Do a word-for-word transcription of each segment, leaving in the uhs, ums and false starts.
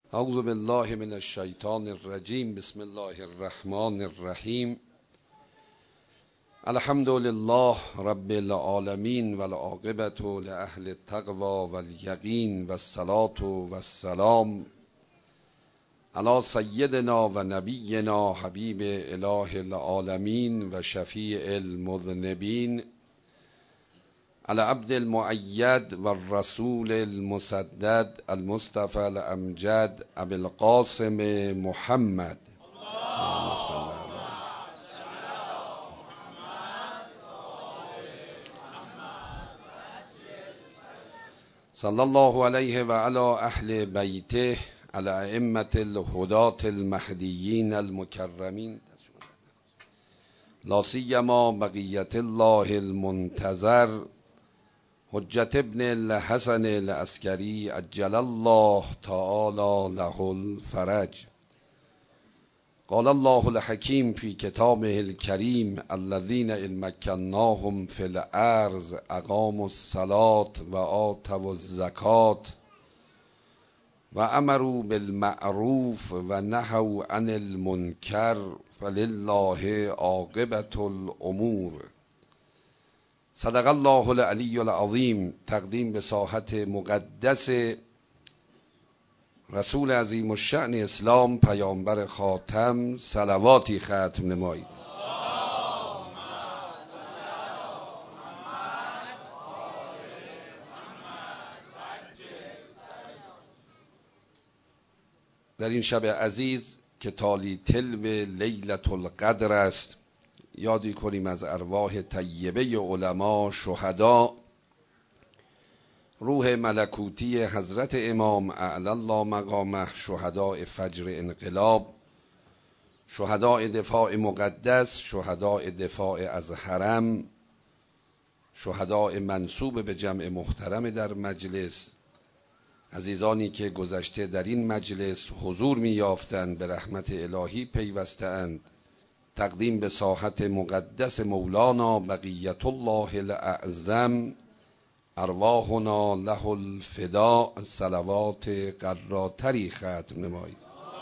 اعوذ بالله من الشیطان الرجیم. بسم الله الرحمن الرحیم. الحمد لله رب العالمین والعاقبة لأهل التقوى والیقین والصلاة والسلام علی سیدنا و نبینا حبیب اله العالمین و شفیع المذنبین العبد المؤید و الرسول المسدد المصطفى الامجد ابی القاسم محمد صلی الله علیه و علی اهل بیته الائمة الهداة المهدیین المکرمین لا سیما بقیة الله المنتظر حجت ابن الحسن العسکری عجل الله تعالی له الفرج. قال الله الحکیم فی کتابه الکریم الذین ان مکناهم فی الارض اقاموا الصلاة و آتوا الزکاة و امروا بالمعروف و نهوا عن المنکر فلله عاقبة الامور. صدق الله العلی العظیم. تقدیم به ساحت مقدس رسول عظیم الشأن اسلام پیامبر خاتم صلواتی ختم نمایید. در این شب عزیز که تالی تلو لیلة القدر است، یادی کنیم از ارواح طیبه علما، شهدا، روح ملکوتی حضرت امام اعلی الله مقامه، شهداء فجر انقلاب، شهداء دفاع مقدس، شهداء دفاع از حرم، شهداء منسوب به جمع محترم در مجلس، عزیزانی که گذشته در این مجلس حضور می یافتند، به رحمت الهی پیوستند. تقدیم به ساحت مقدس مولانا بقیت الله الاعظم ارواحنا له الفداء صلوات قراتری ختم نمایید.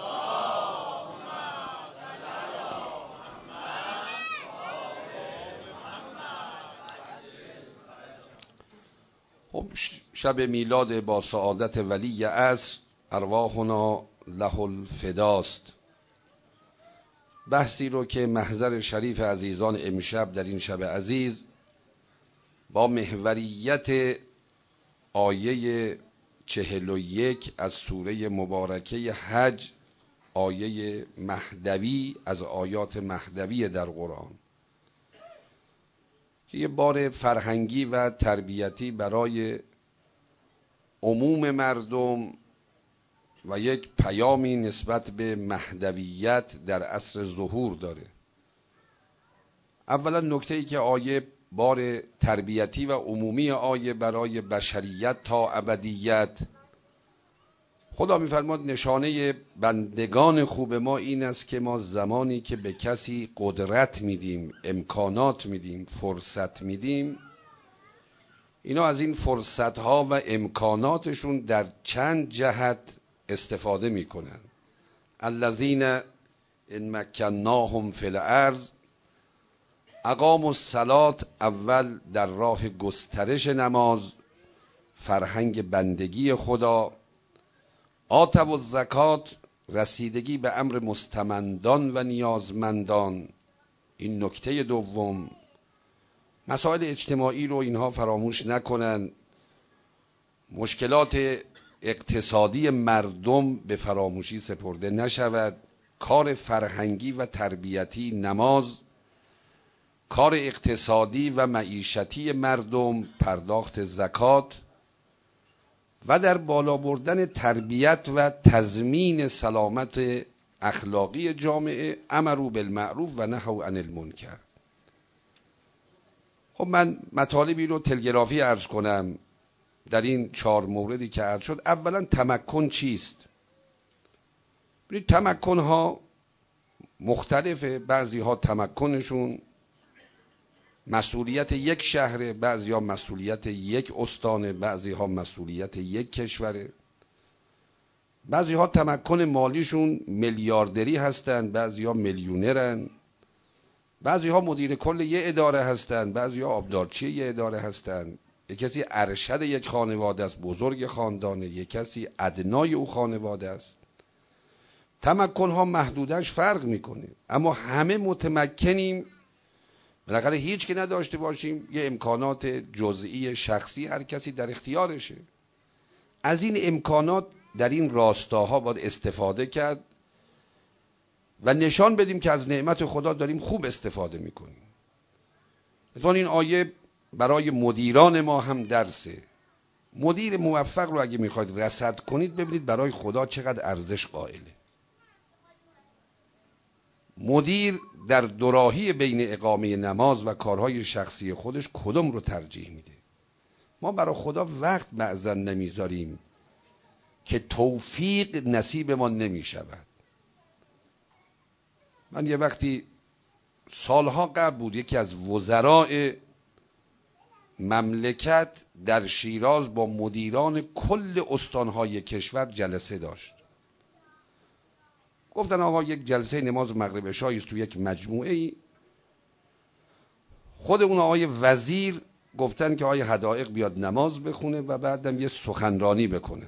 خب شب میلاد با سعادت ولی عصر ارواحنا له الفداست. بحثی رو که محضر شریف عزیزان امشب در این شب عزیز با محوریت آیه چهل و یک از سوره مبارکه حج، آیه مهدوی از آیات مهدوی در قرآن، که یه بار فرهنگی و تربیتی برای عموم مردم و یک پیامی نسبت به مهدویت در عصر ظهور داره. اولا نکته‌ای که آیه بار تربیتی و عمومی آیه برای بشریت تا ابدیت، خدا می‌فرماد نشانه بندگان خوب ما این است که ما زمانی که به کسی قدرت میدیم، امکانات میدیم، فرصت میدیم، اینا از این فرصت‌ها و امکاناتشون در چند جهت استفاده میکنن. الذین ان مکناهم فی الارض اقاموا الصلاة، اول در راه گسترش نماز، فرهنگ بندگی خدا. آتوا الزکات، رسیدگی به امر مستمندان و نیازمندان. این نکته دوم. مسائل اجتماعی رو اینها فراموش نکنن. مشکلات اقتصادی مردم به فراموشی سپرده نشود. کار فرهنگی و تربیتی نماز، کار اقتصادی و معیشتی مردم پرداخت زکات، و در بالا بردن تربیت و تضمین سلامت اخلاقی جامعه امروا بالمعروف و نهوا عن المنکر. خب من مطالبی رو تلگرافی عرض کنم در این چهار موردی که عرض شد. اولا تمکن چیست؟ ببینید تمکن ها مختلفه. بعضی ها تمکنشون مسئولیت یک شهره، بعضی ها مسئولیت یک استانه، بعضی ها مسئولیت یک کشوره. بعضی ها تمکن مالیشون میلیاردری هستن، بعضی ها میلیونرن، بعضی ها مدیر کل یه اداره هستن، بعضی ها آبدارچی یه اداره هستن، یک کسی ارشد یک خانواده است، بزرگ خاندانه، یک کسی ادنای او خانواده است. تمکن ها محدودش فرق میکنه، اما همه متمکنیم. بالاخره هیچ که نداشته باشیم، یه امکانات جزئی شخصی هر کسی در اختیارشه. از این امکانات در این راستاها باید استفاده کرد و نشان بدیم که از نعمت خدا داریم خوب استفاده میکنیم. مثلا این آیه برای مدیران ما هم درسه. مدیر موفق رو اگه میخواید رصد کنید، ببینید برای خدا چقدر ارزش قائله. مدیر در دوراهی بین اقامه نماز و کارهای شخصی خودش کدوم رو ترجیح میده؟ ما برای خدا وقت معزن نمیذاریم که توفیق نصیب ما نمیشود. من یه وقتی سالها قبل بود، یکی از وزراء مملکت در شیراز با مدیران کل استانهای کشور جلسه داشت. گفتن آقا یک جلسه نماز مغرب عشا است تو یک مجموعه ای. خود اون آقای وزیر گفتن که آقای حدائق بیاد نماز بخونه و بعدم یه سخنرانی بکنه.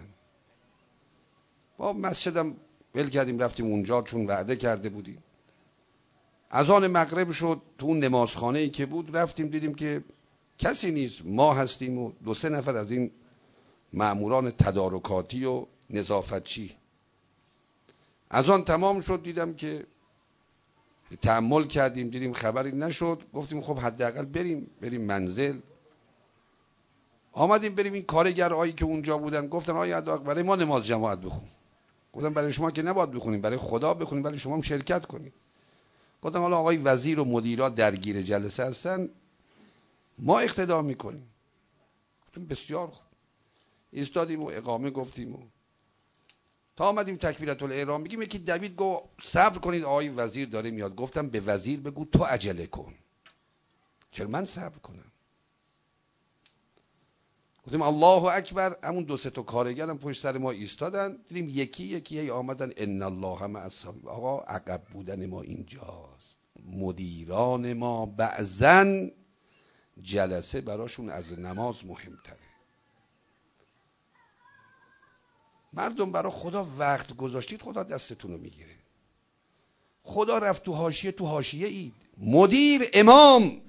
با مسجدم ول کردیم رفتیم اونجا چون وعده کرده بودیم. اذان مغرب شد، تو اون نمازخانه ای که بود رفتیم دیدیم که کسی نیست، ما هستیم و دو سه نفر از این مأموران تدارکاتی و نظافتچی. اذان تمام شد، دیدم که تأمل کردیم دیدیم خبری نشد. گفتیم خب حداقل بریم بریم منزل. آمدیم بریم این کارگرایی که اونجا بودن گفتن آقای حداقل برای ما نماز جماعت بخون. گفتم برای شما که نباید بخونیم، برای خدا بخونیم، برای شما هم شرکت کنیم. گفتم حالا آقای وزیر و مدیرا درگیر جلسه هستن، ما اقتدا میکنیم. گفتم بسیار خوب. ایستادیم و اقامه گفتیم و تا آمدیم تکبیرت الاحرام میگیم، یکی دوید گفت صبر کنید آقای وزیر داره میاد. گفتم به وزیر بگو تو عجله کن، چرا من صبر کنم؟ گفتیم الله اکبر. همون دو سه تا کارگرم پشت سر ما ایستادن، دیدیم یکی یکی هی آمدن ان الله مع الصابرین. آقا عقب بودن ما اینجاست. مدیران ما بعضن جلسه براشون از نماز مهمتره. مردم برای خدا وقت گذاشتید، خدا دستتون رو میگیره. خدا رفت تو حاشیه، تو حاشیه اید. مدیر امام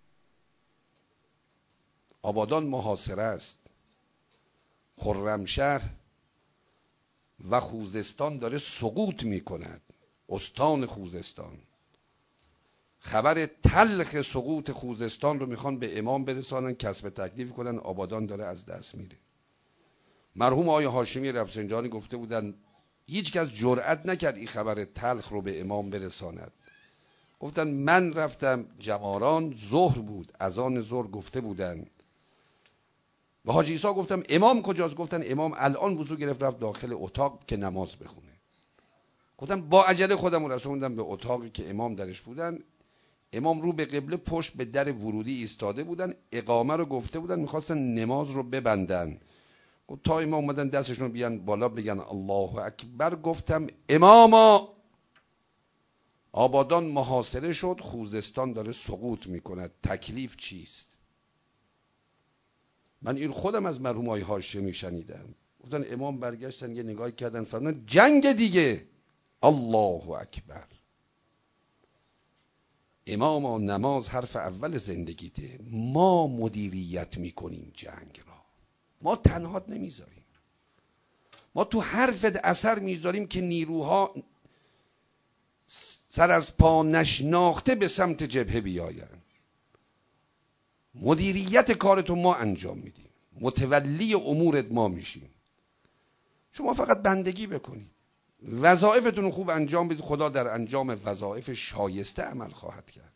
آبادان محاصره است، خرمشهر و خوزستان داره سقوط میکند. استان خوزستان خبر تلخ سقوط خوزستان رو میخوان به امام برسانن، کسب تکلیف کنن. آبادان داره از دست میره. مرحوم آقای هاشمی رفسنجانی گفته بودن هیچ کس جرأت نکرد این خبر تلخ رو به امام برساند. گفتن من رفتم جماران، ظهر بود، اذان ظهر گفته بودن. به حاجی عیسی گفتم امام کجاست؟ گفتن امام الان وضو گرفت رفت داخل اتاق که نماز بخونه. گفتم با عجله خودم رو رسوندم به اتاقی که امام درش بودن. امام رو به قبله پشت به در ورودی ایستاده بودن، اقامه رو گفته بودن، میخواستن نماز رو ببندن. تا امام اومدن دستشون بیان بالا بگن الله اکبر، گفتم اماما آبادان محاصره شد، خوزستان داره سقوط میکند، تکلیف چیست؟ من این خودم از مرحوم آقای هاشمی شنیدم. گفتن امام برگشتن یه نگاه کردن فرمودن جنگ دیگه. الله اکبر. اماما نماز حرف اول زندگیته، ما مدیریت میکنیم جنگ را، ما تنهات نمیذاریم. ما تو حرفت اثر میذاریم که نیروها سر از پا نشناخته به سمت جبهه بیاین. مدیریت کارتو ما انجام میدیم، متولی امورت ما میشیم. شما فقط بندگی بکنید، وظایفتون رو خوب انجام بدید، خدا در انجام وظایف شایسته عمل خواهد کرد.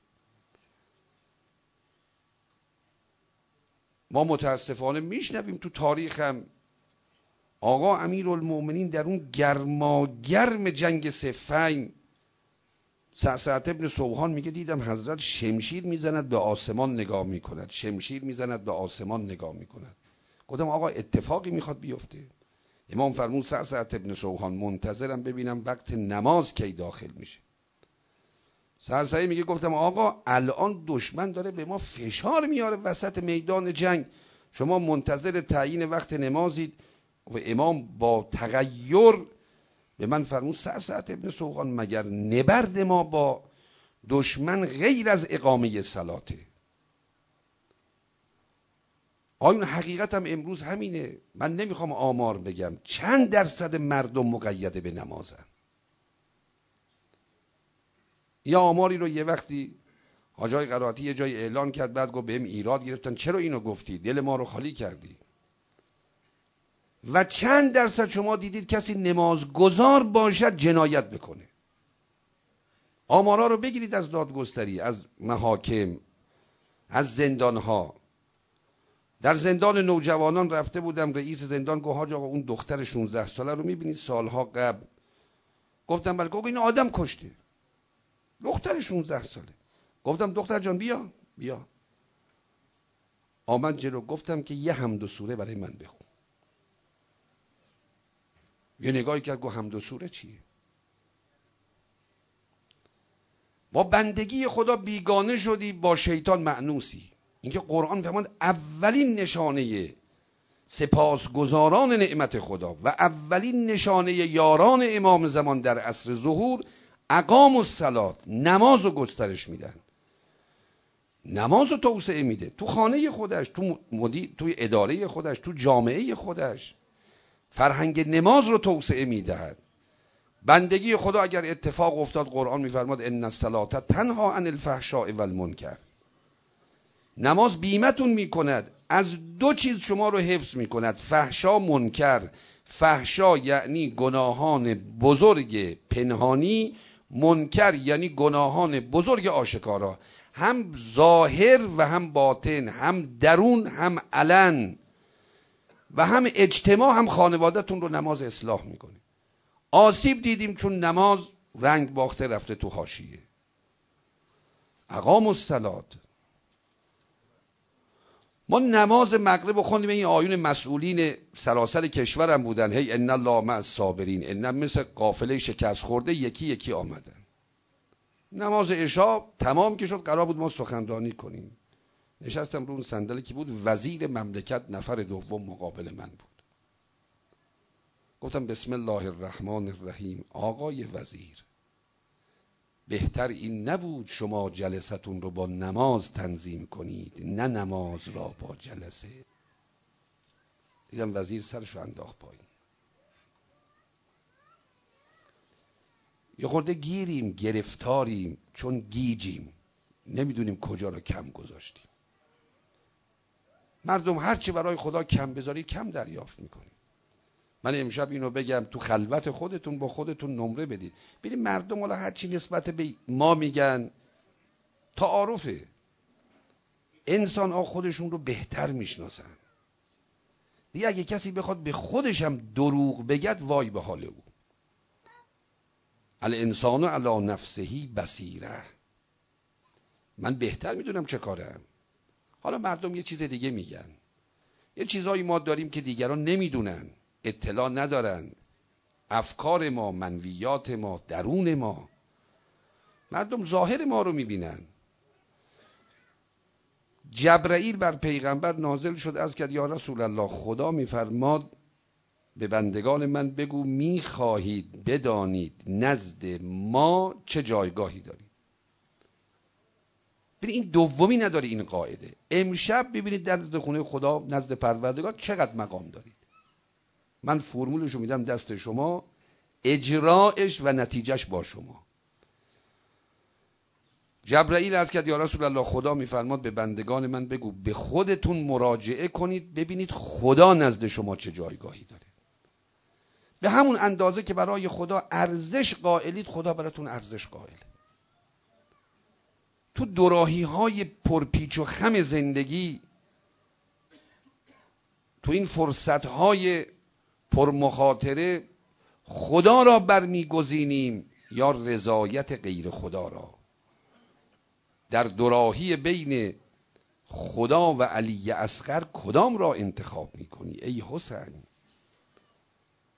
ما متاسفانه میشنویم تو تاریخ هم آقا امیرالمومنین در اون گرماگرم جنگ صفین، سعد ابن سوحان میگه دیدم حضرت شمشیر میزند به آسمان نگاه میکند، شمشیر میزند به آسمان نگاه میکند. گفتم آقا اتفاقی میخواد بیفته؟ امام فرمود سعسعة ابن سوحان منتظرم ببینم وقت نماز کی داخل میشه. سعسعه میگه گفتم آقا الان دشمن داره به ما فشار میاره وسط میدان جنگ، شما منتظر تعیین وقت نمازید. و امام با تغییر به من فرمود سعسعة ابن سوحان مگر نبرد ما با دشمن غیر از اقامه صلاته؟ آیون حقیقت هم امروز همینه. من نمیخوام آمار بگم چند درصد مردم مقیده به نمازن. یا آماری رو یه وقتی حاج آقای قرائتی یه جای اعلان کرد، بعد گفت بهم ایراد گرفتن چرا اینو گفتی، دل ما رو خالی کردی. و چند درصد شما دیدید کسی نمازگزار باشد جنایت بکنه؟ آمارا رو بگیرید از دادگستری، از محاکم، از زندانها. در زندان نوجوانان رفته بودم، رئیس زندان گفت حاج آقا اون دختر شانزده ساله رو میبینید سالها قبل؟ گفتم بله. گفت این آدم کشته، دختر شانزده ساله. گفتم دختر جان بیا بیا. آمد جلو، گفتم که یه حمد و سوره برای من بخون. یه نگاهی کرد گفت حمد و سوره چیه؟ با بندگی خدا بیگانه شدی، با شیطان مأنوسی. اینکه قرآن فرمود اولین نشانه سپاسگزاران نعمت خدا و اولین نشانه یاران امام زمان در عصر ظهور اقام الصلاة، نماز رو گسترش میدن، نماز رو توسعه میده تو خانه خودش، تو مدیر، توی اداره خودش، تو جامعه خودش فرهنگ نماز رو توسعه میدهد. بندگی خدا اگر اتفاق افتاد قرآن میفرماد ان الصلاة تنهی عن الفحشاء والمنکر. نماز بیمتون میکند، از دو چیز شما رو حفظ میکند، فحشا منکر. فحشا یعنی گناهان بزرگ پنهانی، منکر یعنی گناهان بزرگ آشکارا، هم ظاهر و هم باطن، هم درون هم علن، و هم اجتماع هم خانوادهتون رو نماز اصلاح میکنه. آسیب دیدیم چون نماز رنگ باخته رفته تو حاشیه. اقام الصلاة. ما نماز مغرب رو خوندیم، این آیون مسئولین سراسر کشورم بودن، هی ان الله مع الصابرین، ان مثل قافله شکست خورده یکی یکی آمدن. نماز عشا تمام که شد قرار بود ما سخنرانی کنیم، نشستم رو اون صندلی که بود، وزیر مملکت نفر دوم مقابل من بود. گفتم بسم الله الرحمن الرحیم. آقای وزیر، بهتر این نبود شما جلستون رو با نماز تنظیم کنید، نه نماز را با جلسه؟ دیدم وزیر سرش رو انداخت پایین. یه خورده گیریم، گرفتاریم، چون گیجیم، نمیدونیم کجا رو کم گذاشتیم. مردم هرچی برای خدا کم بذاری کم دریافت میکنیم. من امشب اینو بگم تو خلوت خودتون با خودتون نمره بدید، ببین مردم حالا هرچی نسبت به ما میگن تعارفه. انسان ها خودشون رو بهتر میشناسن دیگه. اگه کسی بخواد به خودش هم دروغ بگد وای به حال او. الانسان علی نفسه بصیره. من بهتر میدونم چه کارم. حالا مردم یه چیز دیگه میگن، یه چیزایی ما داریم که دیگران نمیدونن، اطلاع ندارن. افکار ما، منویات ما، درون ما. مردم ظاهر ما رو میبینن. جبرائیل بر پیغمبر نازل شد از کرد یا رسول الله، خدا میفرماد به بندگان من بگو میخواهید بدانید نزد ما چه جایگاهی دارید. ببین این دومی نداره این قاعده. امشب ببینید در نزد خونه خدا، نزد پروردگار چقدر مقام دارید. من فرمولشو میدم دست شما، اجراش و نتیجهش با شما. جبرائیل از کرد یا رسول الله، خدا میفرماد به بندگان من بگو به خودتون مراجعه کنید ببینید خدا نزد شما چه جایگاهی داره. به همون اندازه که برای خدا ارزش قائلید، خدا براتون ارزش قائله. تو دوراهی های پرپیچ و خم زندگی، تو این فرصت های پرمخاطره، خدا را برمیگزینیم یا رضایت غیر خدا را؟ در دوراهی بین خدا و علی اصغر کدام را انتخاب میکنی ای حسین؟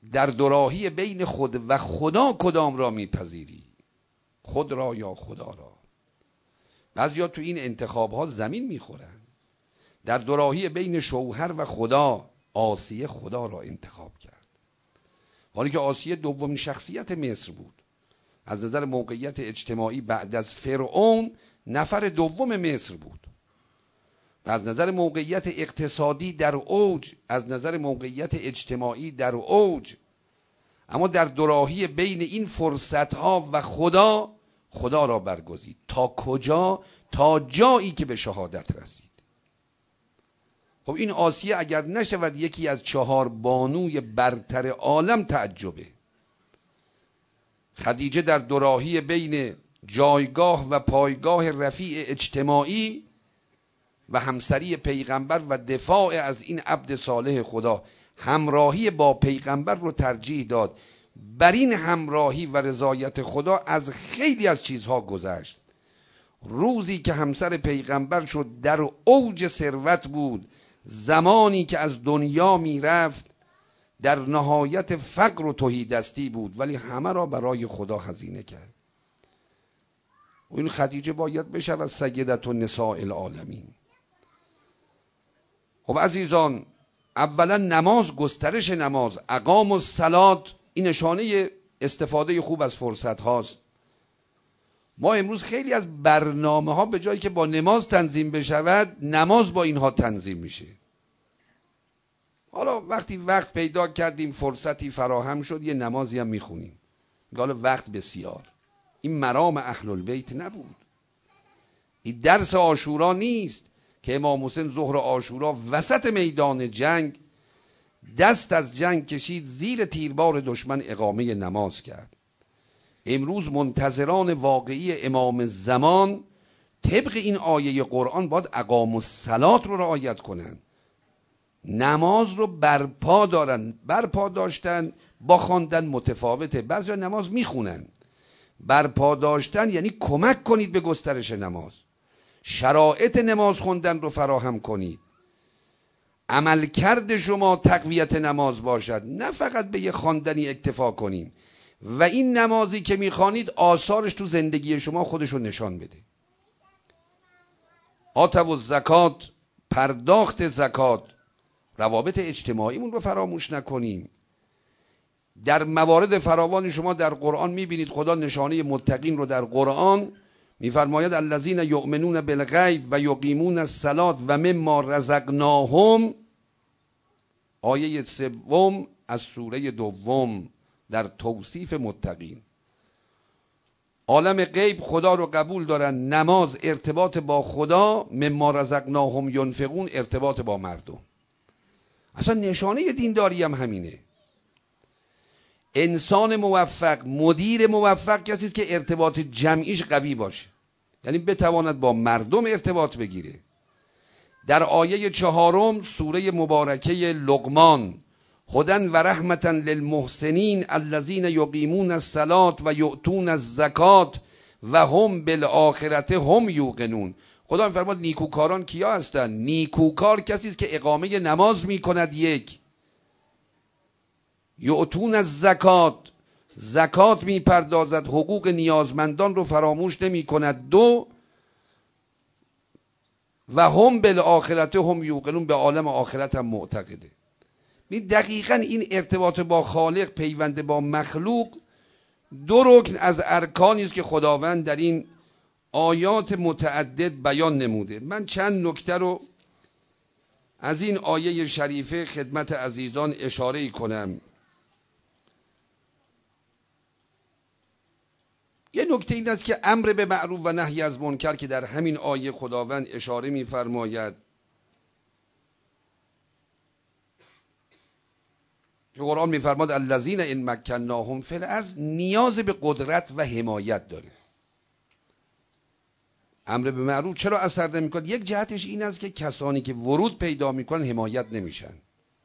در دوراهی بین خود و خدا کدام را میپذیری، خود را یا خدا را. بعضیا تو این انتخاب ها زمین میخورن. در دوراهی بین شوهر و خدا آسیه خدا را انتخاب کرد، حالی که آسیه دومین شخصیت مصر بود. از نظر موقعیت اجتماعی بعد از فرعون نفر دوم مصر بود. و از نظر موقعیت اقتصادی در اوج، از نظر موقعیت اجتماعی در اوج. اما در دوراهی بین این فرصت ها و خدا، خدا را برگزید. تا کجا؟ تا جایی که به شهادت رسید. خب این آسیه اگر نشود یکی از چهار بانوی برتر عالم تعجبه. خدیجه در دوراهی بین جایگاه و پایگاه رفیع اجتماعی و همسری پیغمبر و دفاع از این عبد صالح خدا، همراهی با پیغمبر رو ترجیح داد. بر این همراهی و رضایت خدا از خیلی از چیزها گذشت. روزی که همسر پیغمبر شد در اوج ثروت بود، زمانی که از دنیا میرفت در نهایت فقر و تهیدستی بود، ولی همه را برای خدا هزینه کرد. و این خدیجه باید بشود سیدة النساء العالمین. خب عزیزان، اولا نماز، گسترش نماز، اقام الصلاة، این نشانه استفاده خوب از فرصت هاست. ما امروز خیلی از برنامه ها به جایی که با نماز تنظیم بشود، نماز با اینها تنظیم میشه. حالا وقتی وقت پیدا کردیم، فرصتی فراهم شد، یه نمازی هم میخونیم. حالا وقت بسیار. این مرام اهل البیت نبود. این درس عاشورا نیست که امام حسین ظهر عاشورا وسط میدان جنگ دست از جنگ کشید، زیر تیربار دشمن اقامه نماز کرد. امروز منتظران واقعی امام زمان طبق این آیه قرآن باید اقام الصلاة رو رعایت کنن، نماز رو برپا دارن. برپا داشتن با خواندن متفاوته. بعضی نماز میخونن. برپا داشتن یعنی کمک کنید به گسترش نماز، شرایط نماز خوندن رو فراهم کنید، عملکرد شما تقویت نماز باشد، نه فقط به یه خواندنی اکتفا کنیم. و این نمازی که میخوانید آثارش تو زندگی شما خودشو نشان بده. آتو الزکات، پرداخت زکات، روابط اجتماعیمون رو فراموش نکنیم. در موارد فراوان شما در قرآن میبینید خدا نشانه متقین رو در قرآن میفرماید الذین یؤمنون بالغیب و یقیمون الصلاة و مما رزقناهم، آیه سوم از سوره دوم در توصیف متقین. عالم غیب خدا رو قبول دارن، نماز ارتباط با خدا، مما رزقناهم ینفقون ارتباط با مردم. اصلا نشانه دینداری هم همینه. انسان موفق، مدیر موفق کسی است که ارتباط جمعیش قوی باشه، یعنی بتواند با مردم ارتباط بگیره. در آیه چهارم سوره مبارکه لقمان، هدی و رحمتا للمحسنین الذین یقیمون الصلاة و یؤتون الزکات و هم بالآخرة هم یوقنون. خدا میفرماد نیکوکاران کیا هستن؟ نیکوکار کسی است که اقامه نماز میکند، یک، یؤتون الزکات، زکات میپردازد، حقوق نیازمندان رو فراموش نمی کند، دو، و هم بالآخرة هم یوقنون، به عالم آخرت هم معتقده. دقیقا این ارتباط با خالق، پیوند با مخلوق، دو رکن از ارکانی است که خداوند در این آیات متعدد بیان نموده. من چند نکته رو از این آیه شریفه خدمت عزیزان اشاره کنم. یه نکته این است که امر به معروف و نهی از منکر که در همین آیه خداوند اشاره می‌فرماید که قرآن می‌فرماد الذین ان مکناهم فی الارض، نیاز به قدرت و حمایت داره. امر به معروف چرا اثر نمی‌کنه؟ یک جهتش این است که کسانی که ورود پیدا می‌کنن حمایت نمیشن.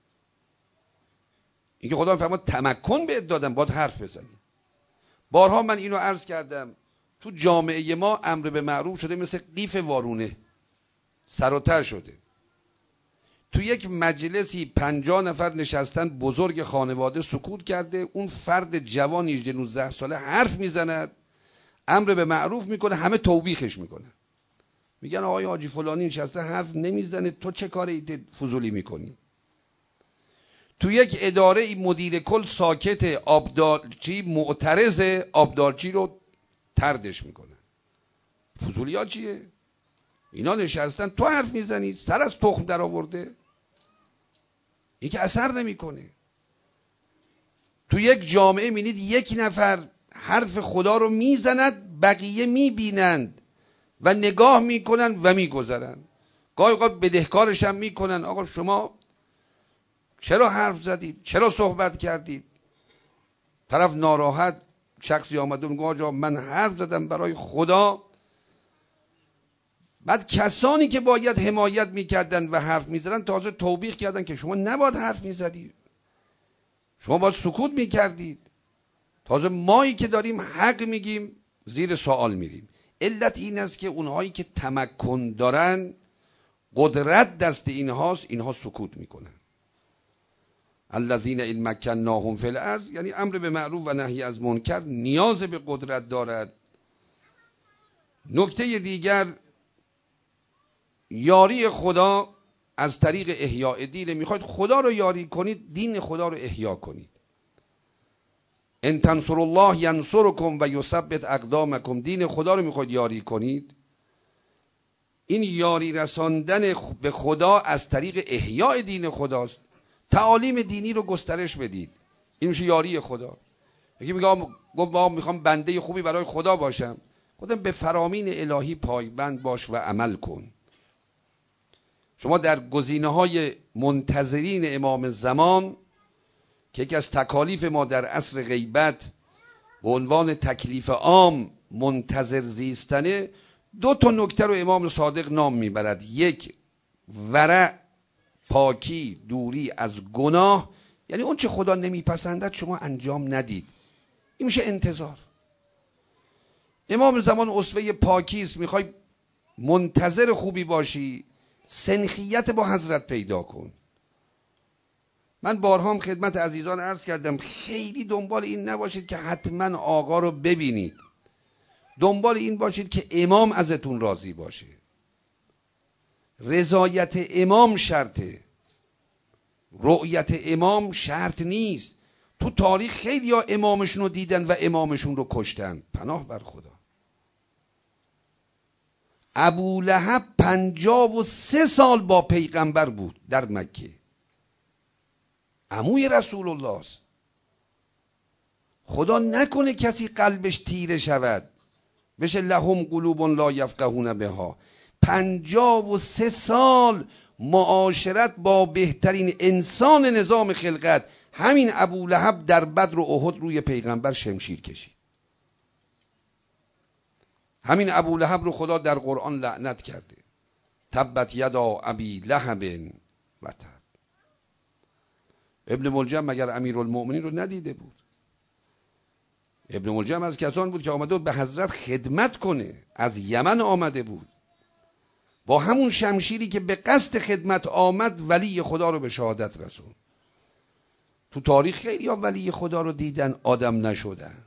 اینکه خدا می‌فرماد تمکن بهت دادم، باید حرف بزنی. بارها من اینو عرض کردم، تو جامعه ما امر به معروف شده مثل قیف وارونه، سر و ته شده. تو یک مجلسی پنجاه نفر نشستن، بزرگ خانواده سکوت کرده، اون فرد جوان هجده نوزده ساله حرف میزند، امر به معروف میکنه، همه توبیخش میکنه، میگن آقای حاجی فلانی نشسته حرف نمیزنه، تو چه کاری فضولی میکنی؟ تو یک اداره مدیر کل ساکت، آبدارچی معترض، آبدارچی رو طردش میکنه. فضولی ها چیه؟ اینا نشستن تو حرف میزنی، سر از تخم در آورده، این که اثر نمیکنه. تو یک جامعه میبینید یک نفر حرف خدا رو میزند، بقیه میبینند و نگاه میکنن و میگذرن، گاهی اوقات بدهکارش هم میکنن، آقا شما چرا حرف زدید، چرا صحبت کردید؟ طرف ناراحت، شخصی آمده میگه آقا من حرف زدم برای خدا. بعد کسانی که باید حمایت میکردن و حرف میزدن تازه توبیخ کردن که شما نباید حرف میزدید، شما باید سکوت میکردید. تازه مایی که داریم حق میگیم زیر سوال میریم. علت این است که اونهایی که تمکن دارن، قدرت دست اینهاست، اینها سکوت میکنن. الذین ان مکناهم فی الارض، یعنی امر به معروف و نهی از منکر نیاز به قدرت دارد. نکته دیگر، یاری خدا از طریق احیاء دین. میخواید خدا رو یاری کنید، دین خدا رو احیا کنید. ان تنصروا الله ینصرکم و یثبت اقدامکم. دین خدا رو میخواید یاری کنید، این یاری رساندن به خدا از طریق احیاء دین خداست. تعالیم دینی رو گسترش بدید، این میشه یاری خدا. یکی میگه گفت ما میخوام بنده خوبی برای خدا باشم، گفتم به فرامین الهی پایبند باش و عمل کن. شما در گزینه‌های منتظرین امام زمان که یکی از تکالیف ما در عصر غیبت به عنوان تکلیف عام منتظر زیستنه، دو تا نکته رو امام صادق نام میبرد. یک، ورع، پاکی، دوری از گناه، یعنی اون چه خدا نمیپسندد شما انجام ندید، این میشه انتظار. امام زمان اسوه پاکی است. میخوای منتظر خوبی باشی، سنخیت با حضرت پیدا کن. من بارها هم خدمت عزیزان عرض کردم، خیلی دنبال این نباشید که حتما آقا رو ببینید، دنبال این باشید که امام ازتون راضی باشه. رضایت امام شرطه، رؤیت امام شرط نیست. تو تاریخ خیلی ها امامشون رو دیدن و امامشون رو کشتن، پناه بر خدا. ابو لهب پنجاه و سه سال با پیغمبر بود در مکه، عموی رسول الله است. خدا نکنه کسی قلبش تیره شود، بشه لهم قلوب لا یفقهون بها. پنجاه و سه سال معاشرت با بهترین انسان نظام خلقت، همین ابو لهب در بدر و احد روی پیغمبر شمشیر کشید. همین ابو لهب رو خدا در قرآن لعنت کرده، تبت یدا ابی لهب و تب. ابن ملجم مگر امیرالمؤمنین رو ندیده بود؟ ابن ملجم از کسان بود که آمده بود به حضرت خدمت کنه، از یمن آمده بود، با همون شمشیری که به قصد خدمت آمد ولی خدا رو به شهادت رسون. تو تاریخ خیلی ها ولی خدا رو دیدن آدم نشدن.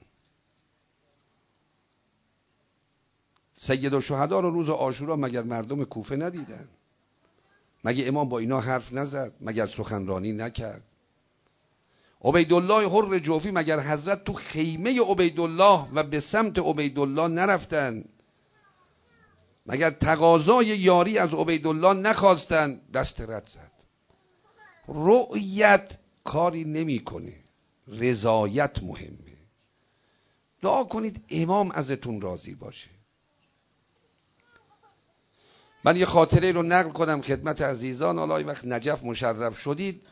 سید الشهدا رو روز عاشورا مگر مردم کوفه ندیدن؟ مگه امام با اینا حرف نزد؟ مگر سخنرانی نکرد؟ عبیدالله حر جوفی مگر حضرت تو خیمه عبیدالله و به سمت عبیدالله نرفتن؟ مگر تقاضای یاری از عبیدالله نخواستن؟ دست رد زد. رؤیت کاری نمیکنه، رضایت مهمه. دعا کنید امام ازتون راضی باشه. من یه خاطره رو نقل کنم خدمت عزیزان. حالا این وقت نجف مشرف شدید،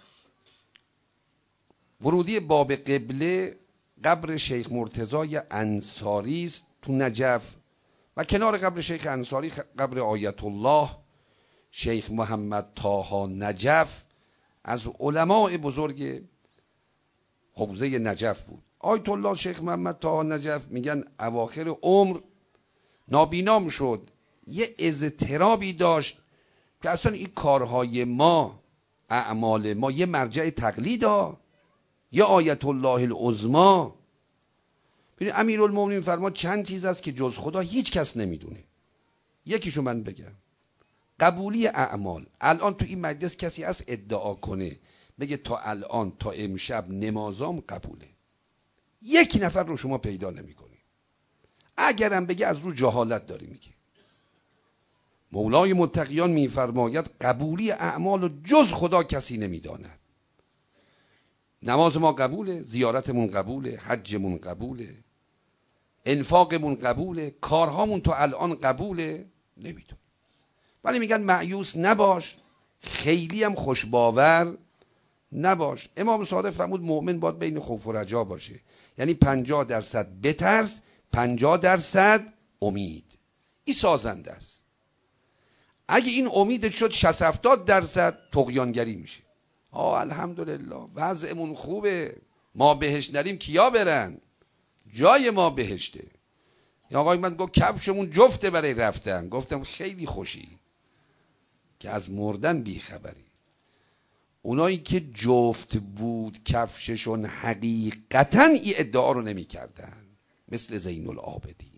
ورودی باب قبله قبر شیخ مرتضی انصاری است تو نجف، و کنار قبر شیخ انصاری قبر آیت الله شیخ محمد طاها نجف، از علماء بزرگ حوزه نجف بود. آیت الله شیخ محمد طاها نجف میگن اواخر عمر نابینام شد، یه اضطرابی داشت که اصلا این کارهای ما اعمال ما یه مرجع تقلید ها، یا آیت الله العظما. ببین امیرالمومنین فرما چند چیز است که جز خدا هیچ کس نمیدونه. یکیشو من بگم، قبولی اعمال. الان تو این مجلس کسی هست ادعا کنه بگه تا الان تا امشب نمازام قبوله؟ یک نفر رو شما پیدا نمی کنی. اگرم بگه از رو جهالت داری میگه. مولای متقیان میفرماید قبولی اعمال و جز خدا کسی نمیداند. نماز ما قبوله، زیارتمون قبوله، حجمون قبوله، انفاقمون قبوله، کارهامون تا الان قبوله، نمیدون. ولی میگن مایوس نباش، خیلی هم خوشباور نباش. امام صادق فرمود مؤمن باید بین خوف و رجا باشه، یعنی پنجاه درصد بترس، پنجاه درصد امید. این سازنده است. اگه این امید شد شصت هفتاد درصد طغیانگری میشه. آه الحمدلله وضعمون خوبه، ما بهشت نریم کیا برن؟ جای ما بهشته. یا آقای من گفت کفشمون جفته برای رفتن. گفتم خیلی خوشی که از مردن بیخبری. اونایی که جفت بود کفششون حقیقتا این ادعا رو نمی کردن، مثل زین العابدین.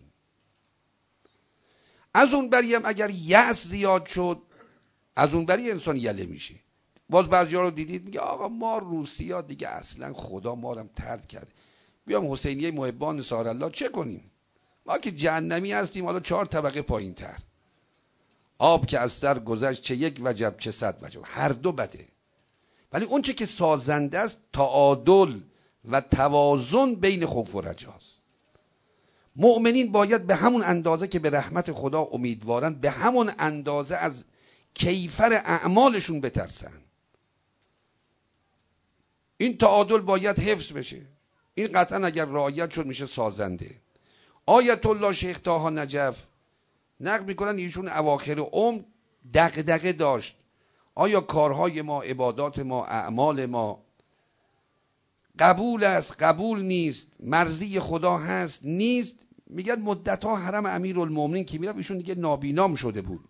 از اون بری هم اگر یأس زیاد شد، از اون بری انسان یله میشه. باز بعضی ها رو دیدید میگه آقا ما روسیا دیگه اصلا خدا ما رو هم ترد کرده، بیام حسینیه محبان سار الله چه کنیم؟ ما که جهنمی هستیم، حالا چهار طبقه پایین تر. آب که از سر گذشت چه یک وجب چه صد وجب، هر دو بده. ولی اون چه که سازنده است تعادل و توازن بین خوف و رجاست. مؤمنین باید به همون اندازه که به رحمت خدا امیدوارن، به همون اندازه از کیفر اعمالشون بترسن. این تعادل باید حفظ بشه. این قطعا اگر رعایت شد میشه سازنده. آیت الله شیخ طه نجف نقل میکنن ایشون اواخر عمر دغدغه داشت، آیا کارهای ما، عبادات ما، اعمال ما قبول است، قبول نیست، مرضی خدا هست، نیست؟ میگن مدتها حرم امیرالمومنین که میرفت ایشون دیگه نابینام شده بود.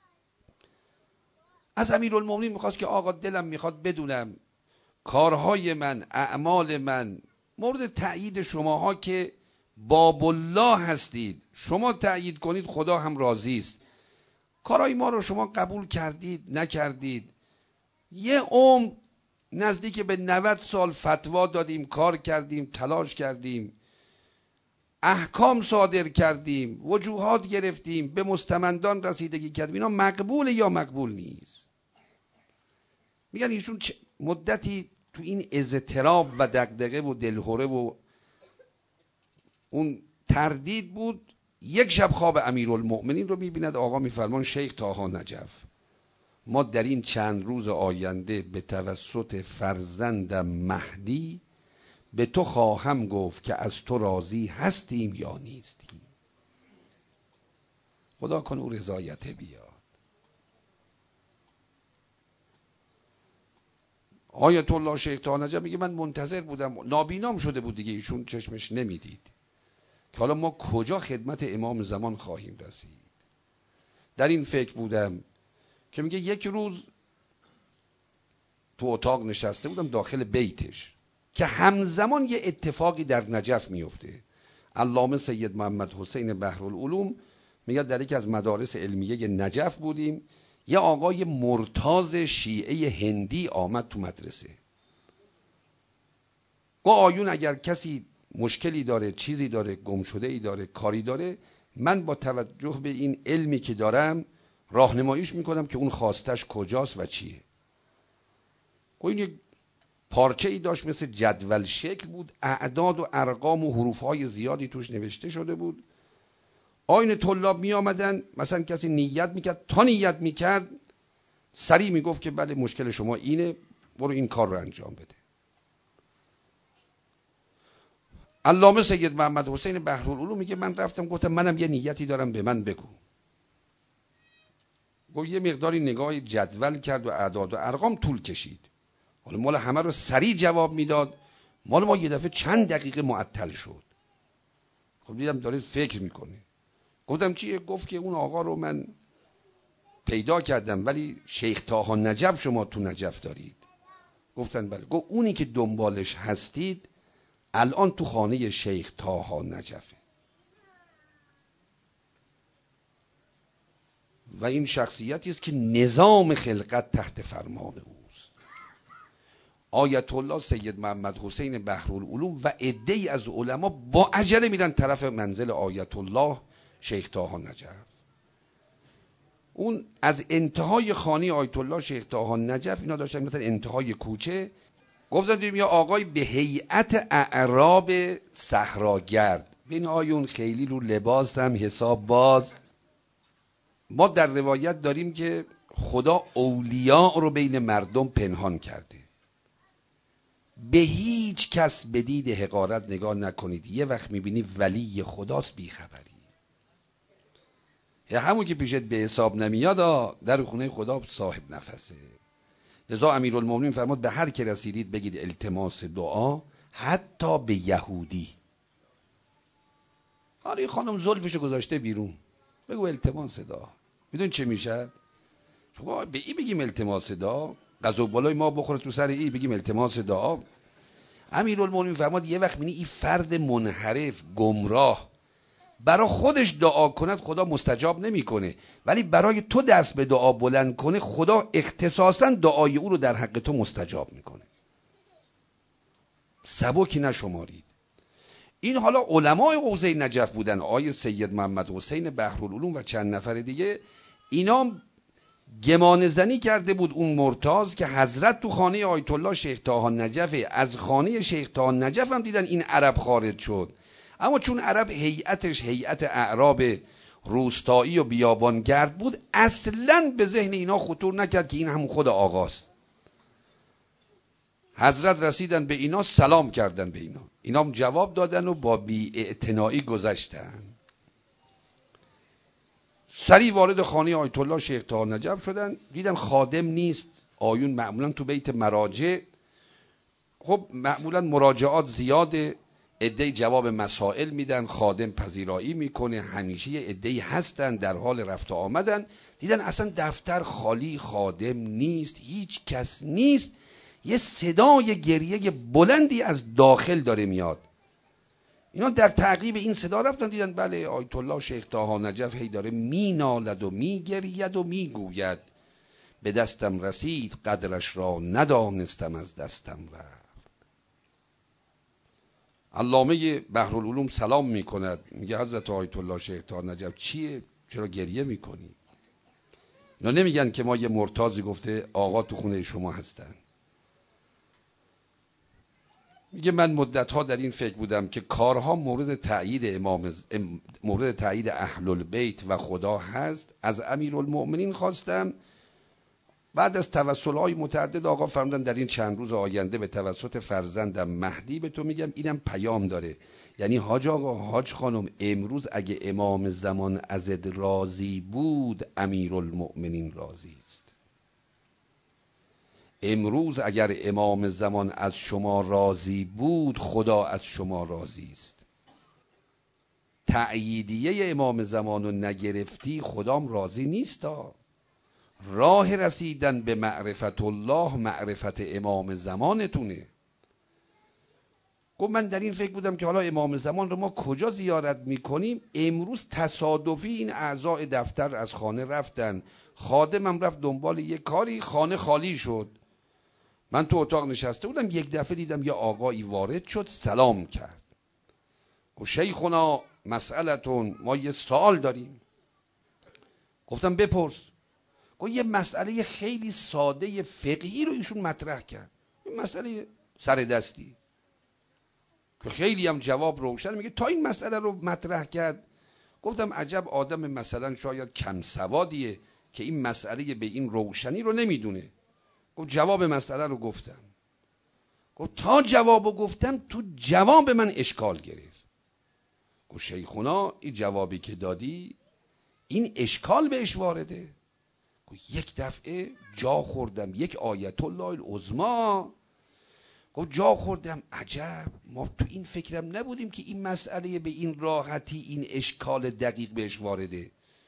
از امیرالمومنین میخواست که آقا دلم میخواد بدونم کارهای من، اعمال من مورد تأیید شماها که باب الله هستید، شما تأیید کنید خدا هم راضی است. کارهای ما رو شما قبول کردید نکردید. یه عمر نزدیک به نود سال فتوا دادیم، کار کردیم، تلاش کردیم، احکام صادر کردیم، وجوهات گرفتیم، به مستمندان رسیدگی کردیم. اینا مقبول یا مقبول نیست؟ میگن ایشون مدتی تو این اضطراب و دغدغه و دلهره و اون تردید بود. یک شب خواب امیرالمؤمنین رو میبیند، آقا میفرمان شیخ طه نجف ما در این چند روز آینده به توسط فرزندم مهدی به تو خواهم گفت که از تو راضی هستیم یا نیستیم. خدا کنه او رضایت بیاد. آیت الله شیخ طه نجف میگه من منتظر بودم، نابینام شده بود دیگه، ایشون چشمش نمیدید که حالا ما کجا خدمت امام زمان خواهیم رسید. در این فکر بودم که میگه یک روز تو اتاق نشسته بودم داخل بیتش که همزمان یه اتفاقی در نجف میفته. علامه سید محمد حسین بحرالعلوم میگه در یکی از مدارس علمیه نجف بودیم، یه آقای مرتاض شیعه هندی آمد تو مدرسه. گفت آیون اگر کسی مشکلی داره، چیزی داره، گم شده ای داره، کاری داره، من با توجه به این علمی که دارم راهنماییش میکنم که اون خواستش کجاست و چیه. گفت این یک پارچه ای داشت مثل جدول شکل بود، اعداد و ارقام و حروفهای زیادی توش نوشته شده بود. آین طلاب می آمدن، مثلا کسی نیت میکرد، تا نیت میکرد سریع میگفت که بله مشکل شما اینه، برو این کار رو انجام بده. علامه سید محمد حسین بحرالعلوم میگه من رفتم گفتم منم یه نیتی دارم، به من بگو. گفت یه مقداری نگاه جدول کرد و اعداد و ارقام طول کشید. حالا مال همه رو سریع جواب میداد، مال ما یه دفعه چند دقیقه معطل شد. خب دیدم داره فکر میکنه. گفتم چیه؟ گفت که اون آقا رو من پیدا کردم ولی شیخ طاها نجف شما تو نجف دارید؟ گفتن بله. گفت اونی که دنبالش هستید الان تو خانه شیخ طاها نجفه و این شخصیتی است که نظام خلقت تحت فرمان اوست. آیت الله سید محمد حسین بحرالعلوم و عده‌ای از علما با عجله میرن طرف منزل آیت الله شیخ طاها نجف. اون از انتهای خانه آیت الله شیخ طاها نجف اینا داشتن مثلا انتهای کوچه، گفتن دیدیم یا آقای به هیئت اعراب صحراگرد. ببین آیون خیلی رو لباس هم حساب باز. ما در روایت داریم که خدا اولیاء رو بین مردم پنهان کرده. به هیچ کس به دید حقارت نگاه نکنید. یه وقت میبینی ولی خداست بیخبری. یا همون که پیشت به حساب نمیاد در خونه خدا صاحب نفسه. لذا امیرالمومنین فرمود به هر که رسیدید بگید التماس دعا، حتی به یهودی. آره خانم زلفشو گذاشته بیرون، بگو التماس دعا. میدون چه میشه؟ شما به ای بگیم التماس دعا، غذا بالای ما بخوره تو سر ای بگیم التماس دعا. امیرالمومنین فرمود یه وقت میبینی این فرد منحرف گمراه برای خودش دعا کند خدا مستجاب نمیکنه، ولی برای تو دست به دعا بلند کنه خدا اختصاصا دعای او رو در حق تو مستجاب میکنه. سبکی نشمارید. این حالا علمای حوزه نجف بودن، آقای سید محمد حسین بحرالعلوم و چند نفر دیگه. اینا گمان زنی کرده بود اون مرتاض که حضرت تو خانه آیت الله شیخ طاها نجفه. از خانه شیخ طاها نجف هم دیدن این عرب خارج شد، اما چون عرب هیئتش هیئت اعراب روستایی و بیابانگرد بود اصلاً به ذهن اینا خطور نکرد که این همون خود آقاست. حضرت رسیدن به اینا سلام کردن به اینا، اینا هم جواب دادن و با بی‌اعتنایی گذشتن. سری وارد خانه آیت الله شیخ طاها نجف شدن، دیدن خادم نیست. آیون معمولا تو بیت مراجع خب معمولا مراجعات زیاده، عده‌ای جواب مسائل میدن، خادم پذیرایی میکنه، همیشه یه عده‌ای هستن در حال رفت و آمدن. دیدن اصلا دفتر خالی، خادم نیست، هیچ کس نیست. یه صدای گریه بلندی از داخل داره میاد. اینا در تعقیب این صدا رفتن، دیدن بله آیت الله شیخ طاها نجف هی داره مینالد و میگرید و میگوید به دستم رسید قدرش را ندانستم از دستم رفت. علامه بحرالعلوم سلام میکند، میگه حضرت آیت الله شیخ طاها نجف چیه؟ چرا گریه میکنی؟ اینا نمیگن که ما یه مرتاضی گفته آقا تو خونه شما هستن. میگه من مدتها در این فکر بودم که کارها مورد تایید امام ز... مورد تایید اهل البیت و خدا هست. از امیرالمؤمنین خواستم بعد از توسل‌های متعدد آقا فرمودن در این چند روز آینده به توسط فرزندم مهدی به تو میگم. اینم پیام داره، یعنی حاج آقا، حاج خانم، امروز اگه امام زمان ازت راضی بود امیرالمؤمنین راضی است. امروز اگر امام زمان از شما راضی بود خدا از شما راضی است. تأییدیه امام زمان رو نگرفتی خدام راضی نیست. راه رسیدن به معرفت الله معرفت امام زمانتونه. گفت من در این فکر بودم که حالا امام زمان رو ما کجا زیارت میکنیم؟ امروز تصادفی این اعضای دفتر از خانه رفتن، خادمم رفت دنبال یک کاری، خانه خالی شد. من تو اتاق نشسته بودم، یک دفعه دیدم یه آقایی وارد شد سلام کرد. گفت شیخنا مسئلتون، ما یه سوال داریم. گفتم بپرس. گفت یه مسئله خیلی ساده فقهی رو ایشون مطرح کرد، این مسئله سر دستی که خیلی هم جواب روشن. میگه تا این مسئله رو مطرح کرد. گفتم عجب آدم مثلا شاید کم سوادیه که این مسئله به این روشنی رو نمیدونه. گفت جواب مسئله رو گفتم. گفت تا جوابو گفتم تو جواب من اشکال گرفت. گفت شیخونا این جوابی که دادی این اشکال بهش وارده. گفت یک دفعه جا خوردم، یک آیت الله العظما. گفت جا خوردم عجب ما تو این فکرم نبودیم که این مسئله به این راحتی این اشکال دقیق بهش وارده.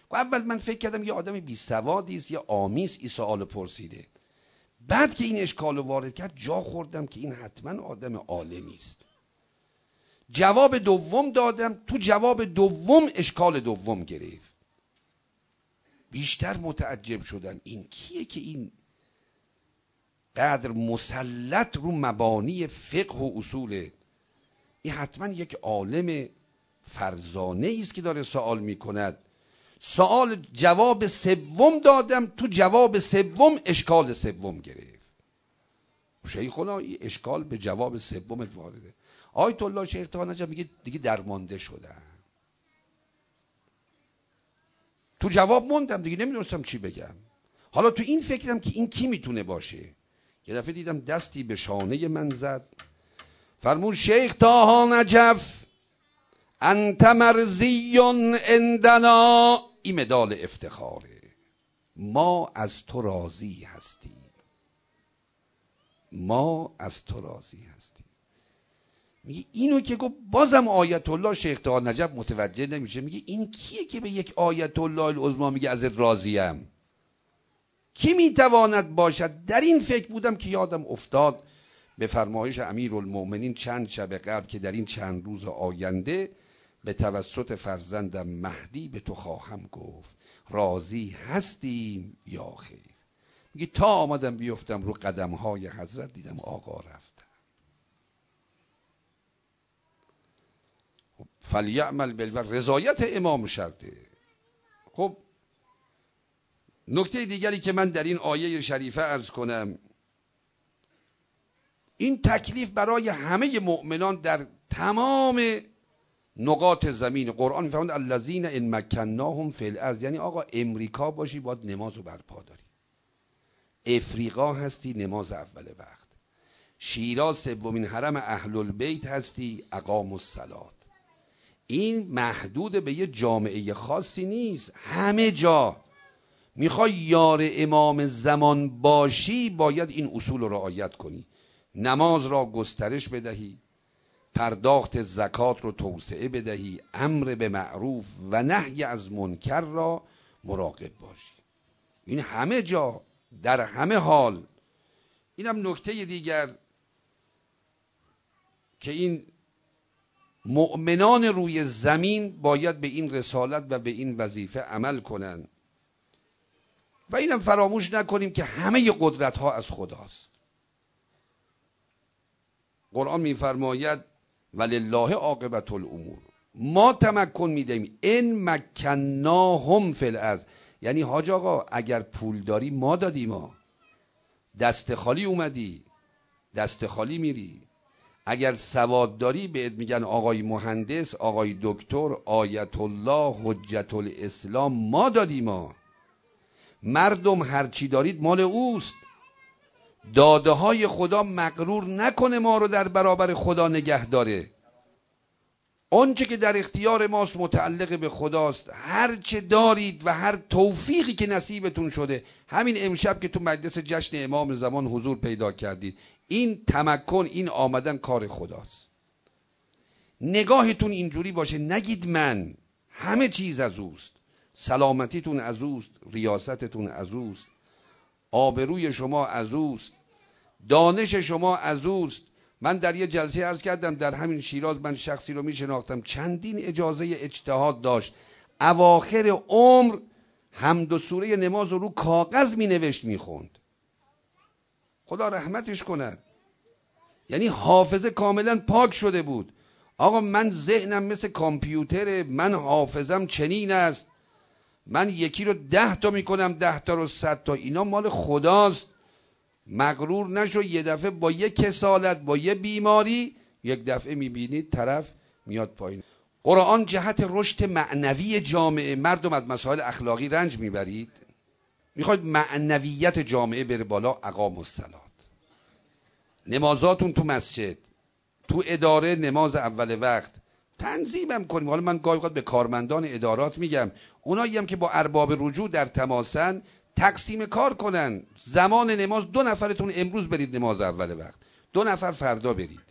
اول من فکر کردم یه آدم بی سوادی است یا آمیز این سوال پرسیده. بعد که این اشکال رو وارد کرد جا خوردم که این حتما آدم عالمی است. جواب دوم دادم، تو جواب دوم اشکال دوم گرفت. بیشتر متعجب شدم این کیه که این قدر مسلط رو مبانی فقه و اصوله. این حتما یک عالم فرزانه است که داره سوال میکند. سوال جواب سوم دادم، تو جواب سوم اشکال سوم گرفت. شیخنا این اشکال به جواب سوم وارده. آیت الله شیخ طاها نجف میگه دیگه درمانده شدم، تو جواب موندم دیگه، نمیدونستم چی بگم. حالا تو این فکرم که این کی میتونه باشه. یه دفعه دیدم دستی به شانه من زد، فرمود شیخ طاها نجف انت مرضی عندنا، این مدال افتخاره، ما از تو راضی هستیم، ما از تو راضی هستیم. میگه اینو که گفت بازم آیت الله شیخ طاها نجف متوجه نمیشه. میگه این کیه که به یک آیت الله العظما میگه ازت راضیم؟ کی میتواند باشد؟ در این فکر بودم که یادم افتاد به فرمایش امیرالمؤمنین چند شب قبل که در این چند روز آینده به توسط فرزندم مهدی به تو خواهم گفت راضی هستیم یا خیر. میگه تا آمدم بیفتم رو قدمهای حضرت دیدم آقا رفتن. فلیعمل بالور، رضایت امام شرطه. خب نکته دیگری که من در این آیه شریفه عرض کنم، این تکلیف برای همه مؤمنان در تمام نقاط زمین. قرآن میفرماید الذین ان مکناهم فی الارض، یعنی آقا امریکا باشی باید نماز رو برپا داری، افریقا هستی نماز اول وقت، شیراز سومین حرم اهل البیت هستی اقاموا الصلاة. این محدود به یه جامعه خاصی نیست، همه جا میخوای یار امام زمان باشی باید این اصول رو رعایت کنی. نماز را گسترش بدهی، پرداخت زکات رو توسعه بدهی، امر به معروف و نهی از منکر را مراقب باشی. این همه جا در همه حال. اینم نکته دیگر که این مؤمنان روی زمین باید به این رسالت و به این وظیفه عمل کنند. و اینم فراموش نکنیم که همه قدرت ها از خداست. قرآن میفرماید ولله عاقبت الامور، ما تمکن میدهیم ان مکناهم فی الارض، یعنی حاج آقا اگر پول داری ما دادیم، ما دست خالی اومدی دست خالی میری. اگر سواد داری بهت میگن آقای مهندس، آقای دکتر، آیت الله، حجت الاسلام، ما دادیم. ما مردم هرچی دارید مال اوست. داده های خدا مغرور نکنه ما رو در برابر خدا نگه داره. آنچه که در اختیار ماست متعلق به خداست. هر چه دارید و هر توفیقی که نصیبتون شده، همین امشب که تو مجلس جشن امام زمان حضور پیدا کردید، این تمکن، این آمدن کار خداست. نگاهتون اینجوری باشه، نگید من، همه چیز از اوست. سلامتیتون از اوست، ریاستتون از اوست، آبروی شما از اوست، دانش شما از اوست. من در یه جلسه عرض کردم در همین شیراز من شخصی رو می شناختم چندین اجازه اجتهاد داشت، اواخر عمر حمد و سوره نماز رو رو کاغذ می نوشت می خوند. خدا رحمتش کند. یعنی حافظه کاملا پاک شده بود. آقا من ذهنم مثل کامپیوتره، من حافظم چنین است، من یکی رو ده تا میکنم ده تا رو صد تا، اینا مال خداست. مغرور نشو. یه دفعه با یه کسالت، با یه بیماری، یک دفعه میبینید طرف میاد پایین. قرآن جهت رشد معنوی جامعه، مردم از مسائل اخلاقی رنج میبرید، میخواید معنویت جامعه بره بالا، اقاموا الصلاة. نمازاتون تو مسجد، تو اداره نماز اول وقت تنظیمم کنیم. حالا من گاهی اوقات به کارمندان ادارات میگم، اونایی هم که با ارباب رجوع در تماسن، تقسیم کار کنن. زمان نماز دو نفرتون امروز برید نماز اول وقت، دو نفر فردا برید.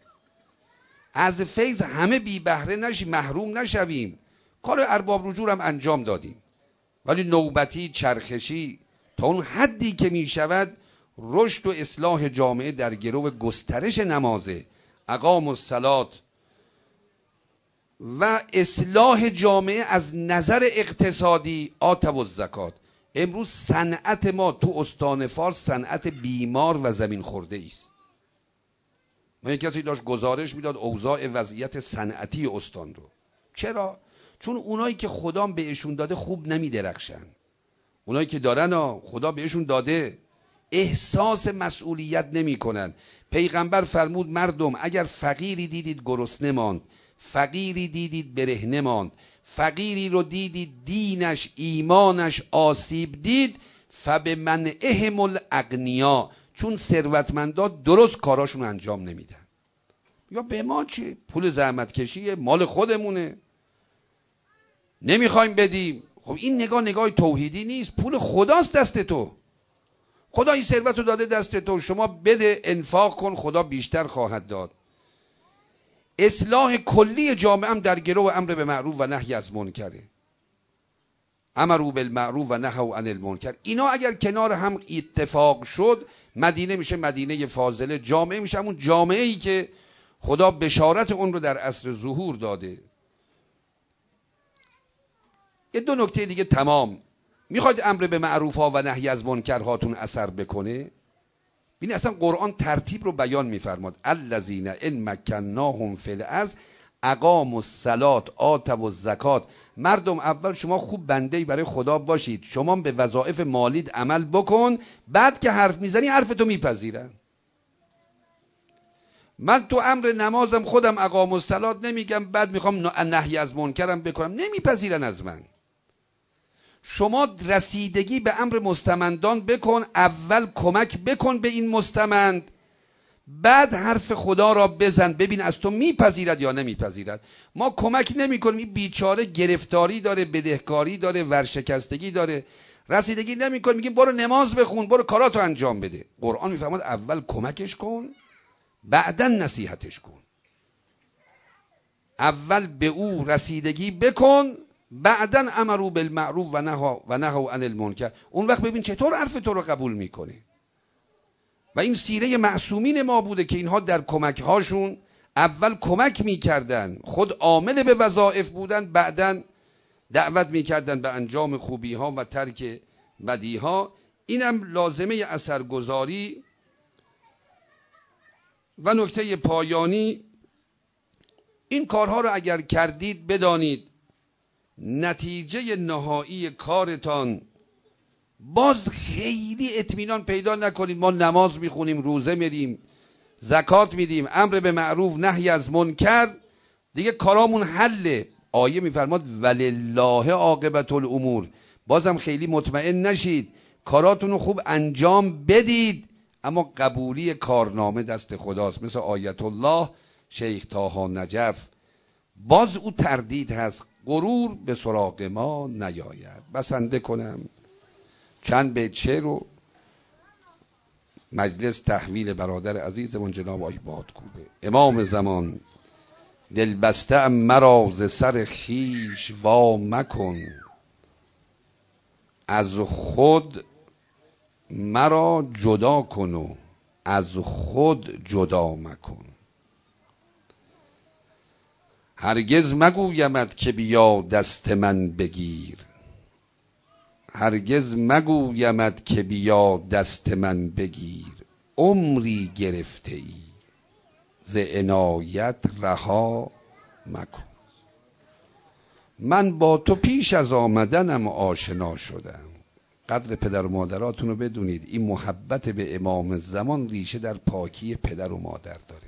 از فیض همه بی بهره نشیم، محروم نشویم. کار ارباب رجوع هم انجام دادیم. ولی نوبتی، چرخشی، تا اون حدی که می شود رشد و اصلاح جامعه در گرو گسترش نمازه، اقام الصلات و اصلاح جامعه از نظر اقتصادی، آتوا الزکات. امروز صنعت ما تو استان فارس صنعت بیمار و زمین خورده است. من یک کسی داشت گزارش میداد اوضاع وضعیت صنعتی استان رو. چرا؟ چون اونایی که خدا بهشون داده خوب نمیدرخشن. اونایی که دارن خدا بهشون داده احساس مسئولیت نمی کنن. پیغمبر فرمود مردم اگر فقیری دیدید گرسنه ماند، فقیری دیدید برهنه ماند، فقیری رو دیدید دینش ایمانش آسیب دید، فبمنعهم الاغنیا، چون ثروتمندا درست کاراشون انجام نمیدن. یا به ما چی؟ پول زحمت کشیه، مال خودمونه، نمیخوایم بدیم. خب این نگاه نگاه توحیدی نیست. پول خداست دست تو، خدا این ثروت رو داده دست تو، شما بده، انفاق کن، خدا بیشتر خواهد داد. اصلاح کلی جامعه هم در گرو امر به معروف و نهی از منکره. امروا بالمعروف و نهوا عن المنکر. اینا اگر کنار هم اتفاق شد، مدینه میشه مدینه فاضله، جامعه میشه همون جامعه ای که خدا بشارت اون رو در عصر ظهور داده. یه دو نکته دیگه تمام. میخواید امر به معروف ها و نهی از منکر هاتون اثر بکنه؟ ببین اصلا قرآن ترتیب رو بیان میفرماد. الذین ان مکناهم فی الارض اقاموا الصلاة آتوا الزکات. مردم اول شما خوب بنده‌ای برای خدا باشید، شما به وظایف مالید عمل بکن، بعد که حرف میزنی حرفتو میپذیرن. من تو امر نمازم خودم اقام الصلاة نمیگم، بعد میخوام نهی از منکرم بکنم، نمیپذیرن از من. شما رسیدگی به امر مستمندان بکن، اول کمک بکن به این مستمند، بعد حرف خدا را بزن ببین از تو میپذیرد یا نمیپذیرد. ما کمک نمی کنیم، این بیچاره گرفتاری داره، بدهکاری داره، ورشکستگی داره، رسیدگی نمی کنیم، میگیم برو نماز بخون، برو کاراتو انجام بده. قرآن میفرماد اول کمکش کن، بعدا نصیحتش کن. اول به او رسیدگی بکن، بعدا امروا بالمعروف و نهوا و نهوا عن المنکر. اون وقت ببین چطور حرف تو رو قبول میکنه. و این سیره معصومین ما بوده که اینها در کمک هاشون اول کمک میکردن، خود عامل به وظایف بودن، بعدا دعوت میکردن به انجام خوبی ها و ترک بدی ها. اینم لازمه اثرگذاری. و نکته پایانی، این کارها رو اگر کردید بدانید نتیجه نهایی کارتان، باز خیلی اطمینان پیدا نکنید ما نماز میخونیم، روزه میدیم، زکات میدیم، امر به معروف نهی از منکر، دیگه کارامون حله. آیه میفرماد ولله عاقبت الامور. بازم خیلی مطمئن نشید، کاراتون رو خوب انجام بدید، اما قبولی کارنامه دست خداست. مثل آیت الله شیخ طاها نجف، باز او تردید هست، غرور به سراغ ما نیاید. بسنده کنم چند بیت شعر رو مجلس تحویل برادر عزیزمون جناب آقای بادکوبه. امام زمان دل بسته ام مرا ز سر خویش وا مکن، از خود مرا جدا کن و از خود جدا مکن. هرگز مگویمت که بیا دست من بگیر، هرگز مگویمت که بیا دست من بگیر. عمری گرفته ای ز عنایت رها مکن. من با تو پیش از آمدنم آشنا شدم. قدر پدر و مادراتون رو بدونید. این محبت به امام زمان ریشه در پاکی پدر و مادر داره.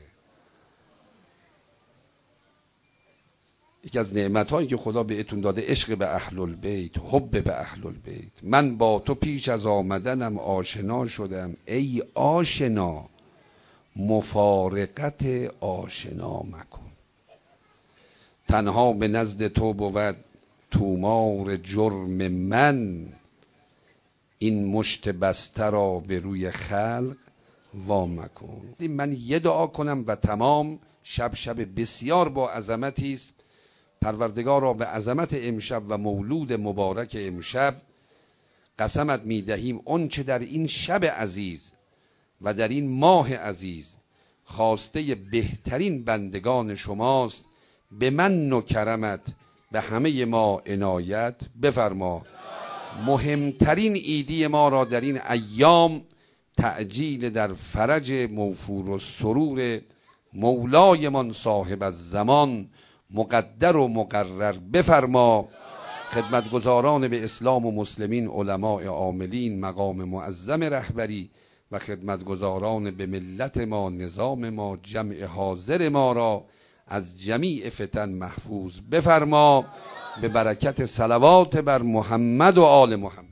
یکی از نعمت‌هایی که خدا بهتون داده عشق به اهل البیت، حب به اهل البیت. من با تو پیش از آمدنم آشنا شدم، ای آشنا مفارقت آشنا مکن. تنها به نزد تو بود تومار جرم من، این مشت بسته را به روی خلق وا مکن. من یه دعا کنم و تمام. شب شب بسیار با عظمتی است. پروردگارا به عظمت امشب و مولود مبارک امشب قسمت میدهیم آنچه در این شب عزیز و در این ماه عزیز خواسته بهترین بندگان شماست. به من و کرمت به همه ما عنایت بفرما. مهمترین عیدی ما را در این ایام تعجیل در فرج موفور و سرور مولایمان صاحب الزمان مقدر و مقرر بفرما. خدمتگزاران به اسلام و مسلمین، علماء عاملین، مقام معظم رهبری و خدمتگزاران به ملت ما، نظام ما، جمع حاضر ما را از جمیع فتن محفوظ بفرما. به برکت صلوات بر محمد و آل محمد.